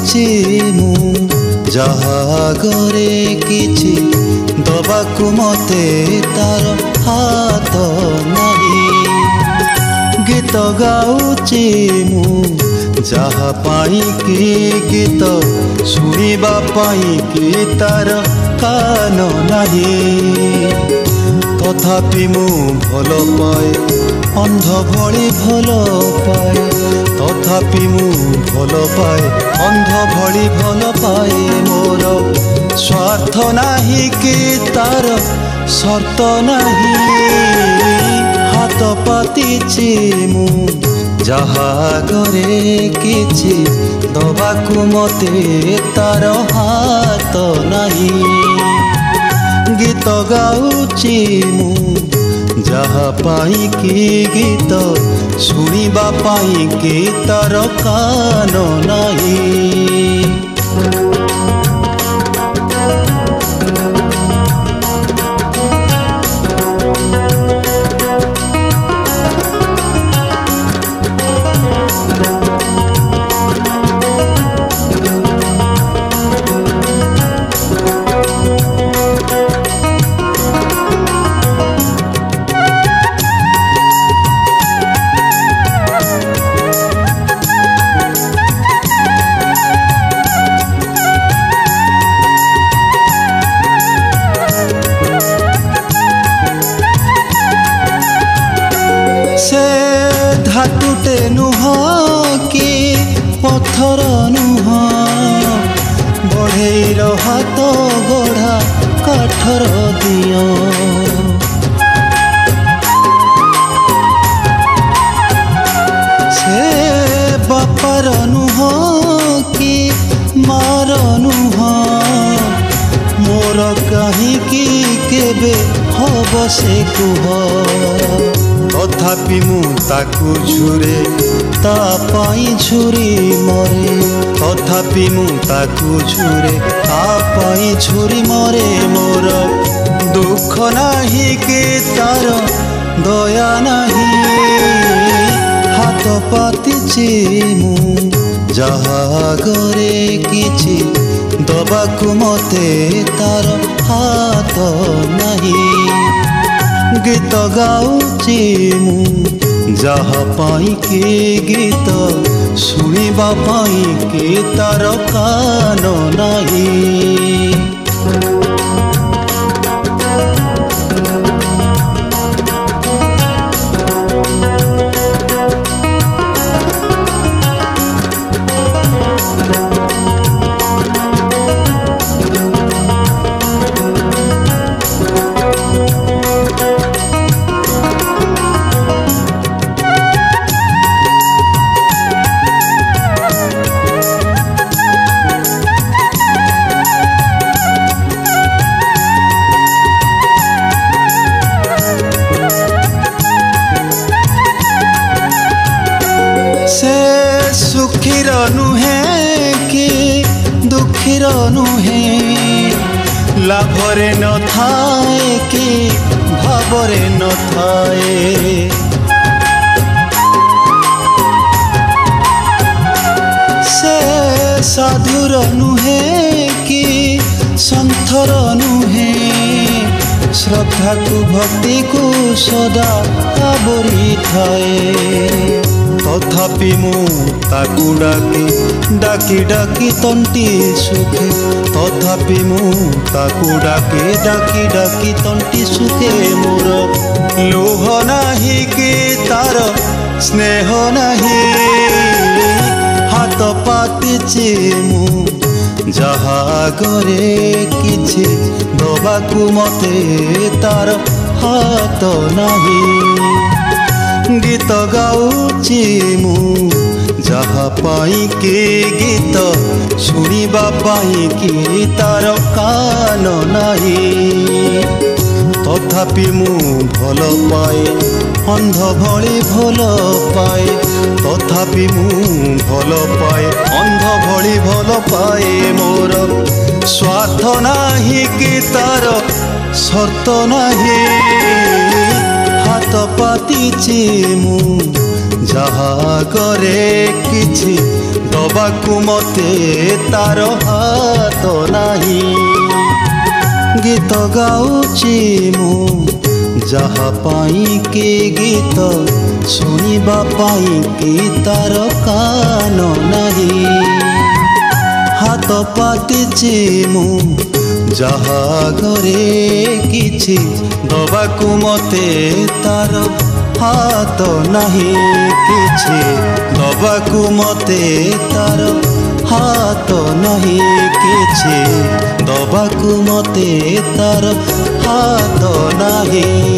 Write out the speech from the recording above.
गाउची मु जहागरे किछि दबाकु मते तार हाथ नहीं। गीत गाउची मु जहा पाई कि गीत सुनिबा पाई कि तार कान नहीं। तथापि मु भल पाए अंध भली भल पाए। तथापि मु भल पाए अंध भली भल पाए। मोर स्वार्थ नाही कि तार शर्त नहीं। हाथ पातिछि मु जहागरे किछि दबाकु मते तार हाथ नहीं। गीत गाउची मु जहा पाई कि गीत सुनिबा पाई कि तार कान नहीं। धातुटे नुह कि पत्थर नुह बढ़ेर हाथ गढ़ा काठर दियो। से बापार नुह कि मार नुह मोर कहीं केबे हब से कुह। तथापि मु ताकु झुरे ता पाई झुरी मरे। तथापि मु ताकु झुरे ता पाई झुरी मरे। मोर दुख नाही कि तार दया नाही। हाथ पातिछि मु जहागरे किछि दबाकु मते तार हाथ नहीं। गीत गाउची मु जहा पाई कि गीत सुनिबा पाई कि तार कान नहीं। सुखीर नुहे कि दुखीर नुहे लाभरे न थाए कि भावरे न थाए। से साधुर नुहे कि संथर नुहे श्रद्धा को भक्ति को सदा आवरी थाए। तथापि मु ताकु डाकी डाकी डाकी तंटी सुखे। तथापि मु ताकु डाकी डाकी डाकी तंटी सुखे। मोर लोह नाही कि तार स्नेह नाही। हाथ पातिछि मु जहागरे किछि दबाकु मते तार हाथ नहीं। गीत गाउची मु जहा पाई कि गीत सुनिबा पाई कि तार कान नहीं। तथापि मु भल पाए अंध भली भल पाए। तथापि मु भल पाए अंध भली भल पाए। मोर स्वार्थ नाही कि तार शर्त नहीं। हाथ पातिछि मु ଯାହା କରେ କିଛି ଦବାକୁ ମତେ ତାର ହାତ ନାହିଁ। ଗୀତ ଗାଉଛି ମୁଁ ଯାହା ପାଇଁ କି ଗୀତ ଶୁଣିବା ପାଇଁ କି ତାର କାନ ନାହିଁ। ହାତ ପାତିଛି ମୁଁ ଯାହା ଘରେ କିଛି ଦବାକୁ ମତେ ତାର ହାତ ନାହିଁ। କିଛି ଦବାକୁ ମତେ ତାର ହାତ ନାହିଁ। କିଛି ଦବାକୁ ମତେ ତାର ହାତ ନାହିଁ।